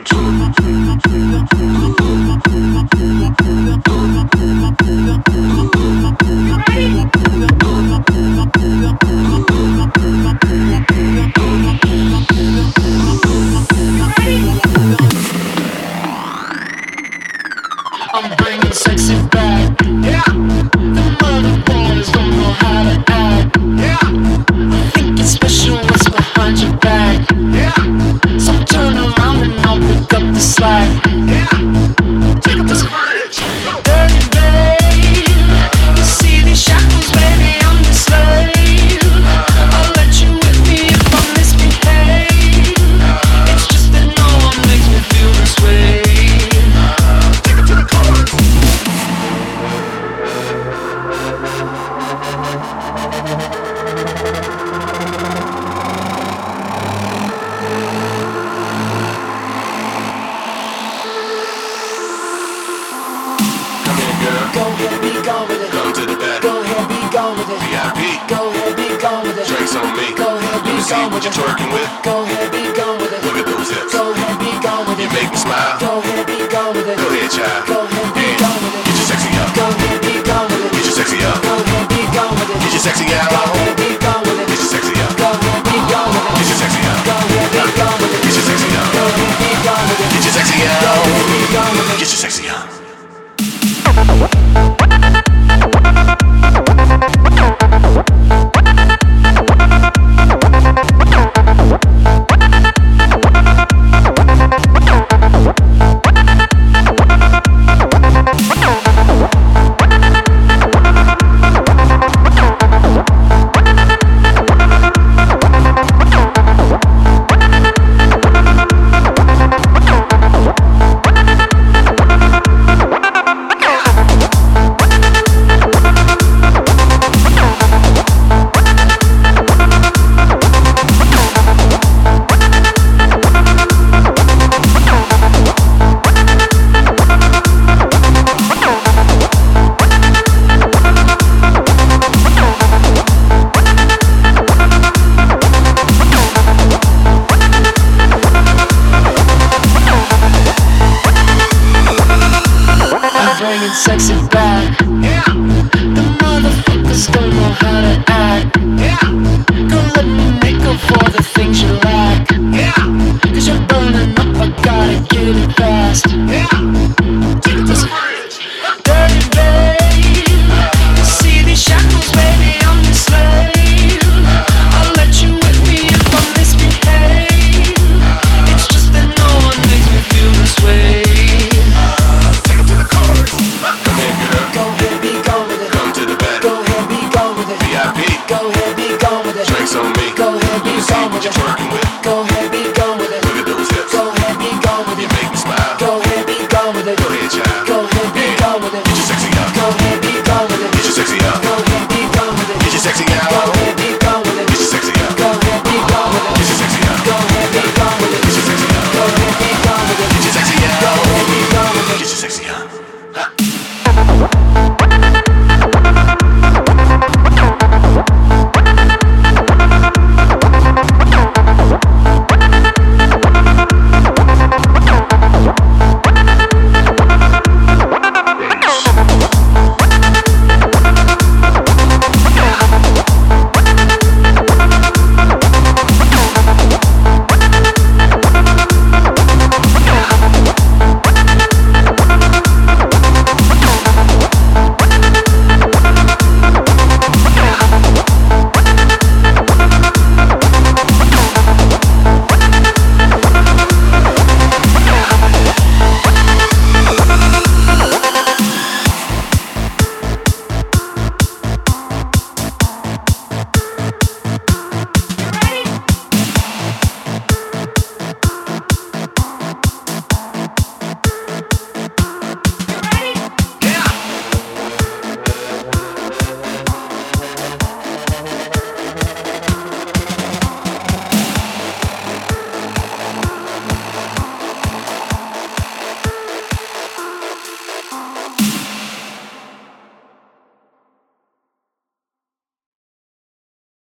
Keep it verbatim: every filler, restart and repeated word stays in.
I'm bringing sexy back. Yeah. The mother boys don't know how to act. Yeah. I think it's special what's behind your back. Yeah. So turn around and I'll pick up the slack. Yeah. Take up this courage. Dirty babe, you see these shackles, baby, I'm the slave. I'll let you with me if I misbehave. It's just that no one makes me feel this way. Go ahead, be gone with it. Come to the back. Go ahead, be gone with it. V I P. Go ahead, be gone with it. Drinks on me. Go ahead, be Let me see gone what with you're it. twerking with. Go ahead, be gone with it. Look at those hips. Go ahead, be gone with it. You make me smile. Go ahead, be gone with it. Go ahead, child. Go ahead, be Yeah. gone with it. Get your sexy up. Go ahead, be gone with it. Get your sexy up. Go ahead, be gone with it. Get your sexy out. Go ahead, be gone with it. Get your sexy up. Go ahead, be gone with it. Get your sexy up. Go ahead, be gone with it. Get your sexy up. Go ahead, be gone with it. Get your sexy Go out. ahead, be gone with it. Get your sexy up. Bringing sexy back. Yeah. The motherfuckers don't know how to act. Yeah. Girl, let me make up for the things you lack. Yeah. Cause you're burning up, I gotta get it fast. Yeah. Take this dirty babe. You see these shackles, baby, I'm the slave. I'll let you with me if I misbehave. It's just that no one makes me feel this way. Go ahead, be gone with it. Come to the back. Go ahead, be gone with it. V I P. Go ahead, be gone with it. Drinks on me. Go ahead, be Let me see gone what with you're it. twerking with. Go ahead, be gone with it. Look at those hips. Go ahead, be gone with You it. make me smile. Go ahead, be gone with it. Go ahead, child.